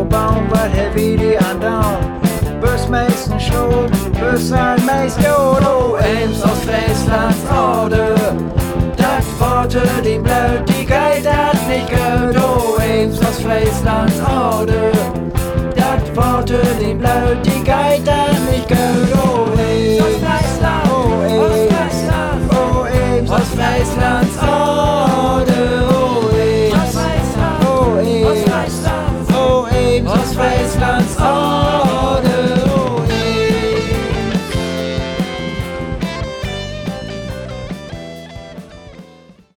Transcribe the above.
Baum wat heavy die andauern. Bus meisten Schlot, bus ein meist Jolo, Ems aus Frieslands Orde. Dat Worte, die blöd, die Geit hat nicht gehört, oh, Ems aus Frieslands Orde. Dat Worte, die blöd, die Geit hat